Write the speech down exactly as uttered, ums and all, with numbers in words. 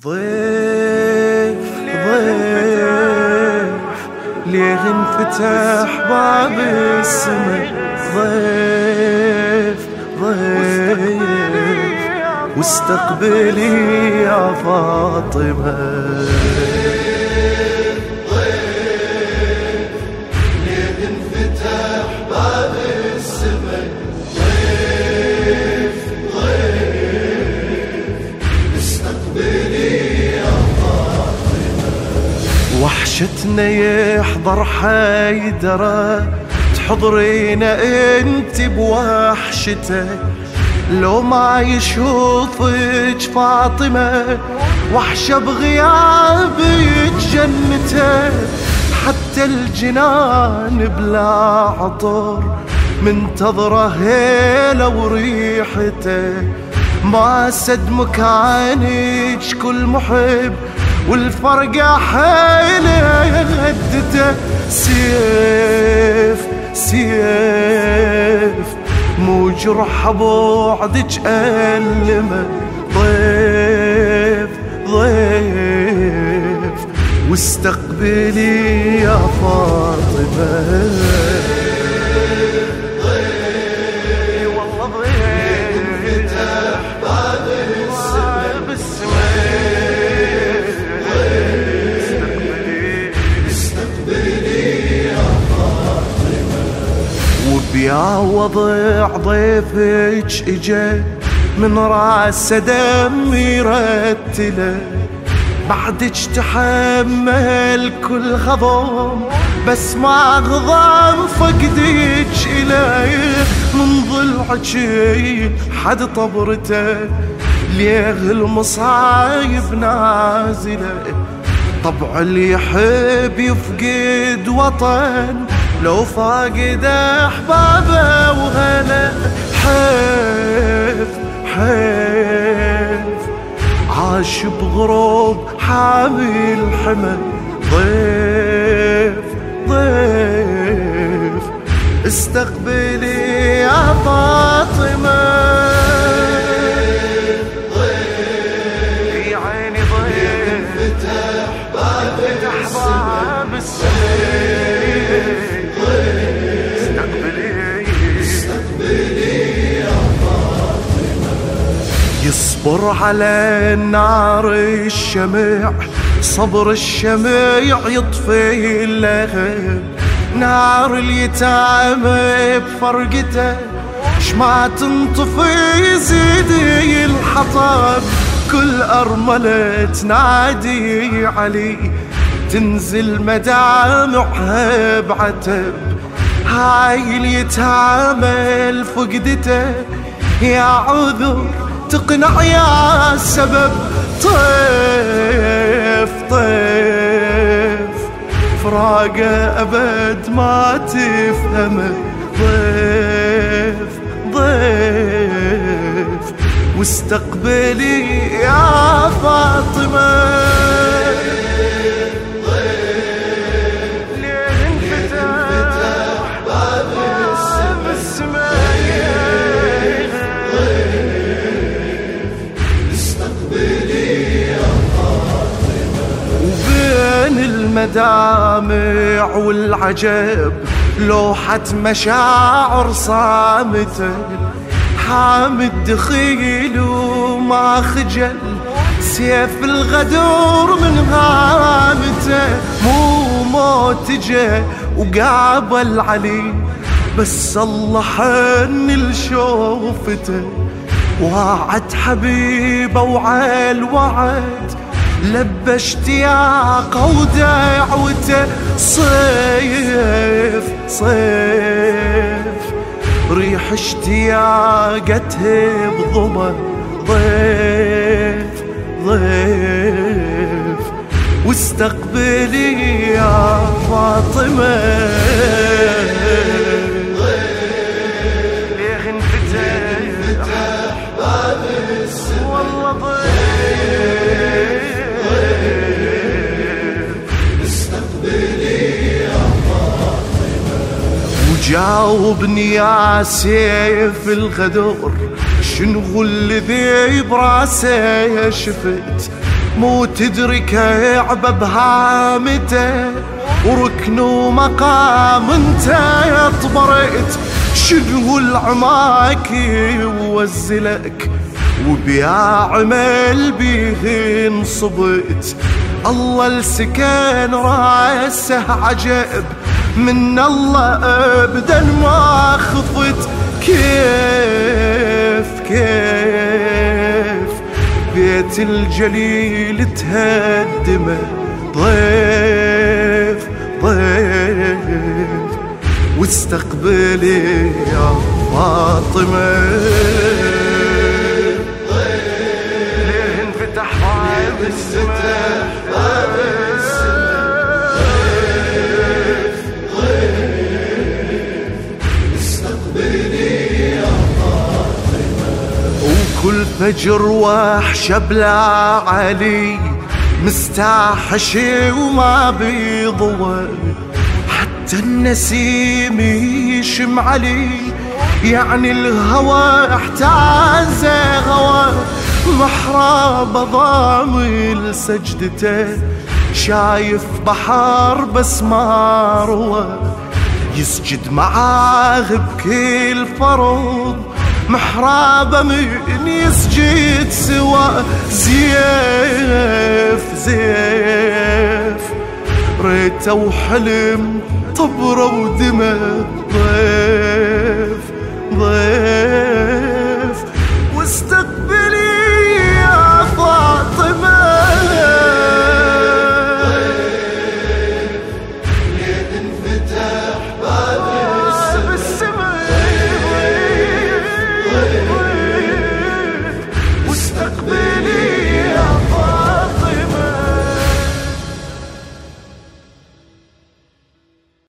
ضيف ضيف ليه انفتح باب السماء، ضيف ضيف واستقبلي يا فاطمة. ضيف ليه انفتح باب السماء، ضيف ضيف استقبلي يا فاطمة. وحشتنا يحضر حيدرة، تحضرينا انت بوحشته، لو ما يشوفك فاطمة وحشة بغيابك جنته. حتى الجنان بلا عطر منتظرة هيلة وريحته، ما سد مكانك كل محب والفرقة حيلة هدته. سيف سيف مو جرح بعدك ألمه، ضيف ضيف واستقبلي يا فاطمة. ضيف والله ضيف انفتح باب السماء، استقبلي يا فاطمة. وبيا وضع ضيفك اجا من راسه دم يرتله، بعدك تحمل كل غضب بس ما غضب فقدك إليه. من ضلعك حد طبرته ليه المصايب نازله، طبع اللي يحب يفقد وطن لو فاقد أحبابه وهلا. حيف حيف عاش بغروب حامل حمل، ضيف ضيف استقبلي يا فاطمة. ضيف يا عيني ضيف انفتح باب السماء. يصبر على النار الشمع، صبر الشمع يطفي اللهب، نار اليتامى بفرقته شما تنطفي يزيد الحطب. كل أرملة تنادي علي تنزل مدامعها بعتب، هاي اليتامى الفقدته يا عذر تقنع يا سبب. طيف طيف فراقه أبد ما تفهمه، ضيف ضيف واستقبلي يا فاطمة. ضيف ليه انفتح باب السماء، وبين المدامع والعجب لوحة مشاعر صامتة، حامد دخيل وما خجل سيف الغدور من هامته. مو موت جه وقابل علي بس الله حن لشوفته، وعد حبيبه وعلى الوعد لبى اشتياقه ودعوته. صيف صيف ريح اشتياقته بضمه، ضيف ضيف واستقبلي يا فاطمة. ليه انفتح باب السماء، والله ضيف استقبلي يا فاطمة. وجاوبني يا سيف الغدر، شنو الذي براسه شفت مو تدري كعبة بهامته وركن ومقام انت طبرت، شنو العماك يوزلك وبيا عمل بيه انصبت. الله السكن راسه عجب من الله ابدا ما خفت. كيف كيف بيت الجليل تهدمه ضيف ضيف واستقبلي يا فاطمة. ليه انفتح باب السماء كل فجر وحشة بلا علي مستحشي وما بيضوى، حتى النسيم يشم علي يعني الهوى احتاز غوى. محراب ضامل سجدته شايف بحر بس ما روى، يسجد معاه بكل فرض محرابه من يسجد سوا. زيف زيف ريته وحلم طبره ودمه ضيف ضيف